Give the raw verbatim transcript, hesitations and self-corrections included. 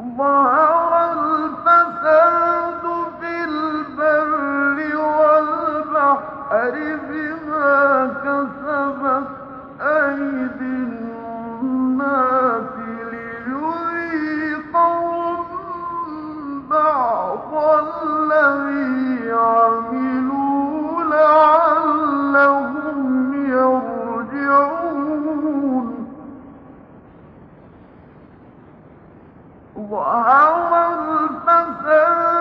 ظهر الفساد في البر والبحر بما كسبت أيدي الناس ليذيقهم بعض الذي عملوا لعلهم يرجعون. ظهر الفساد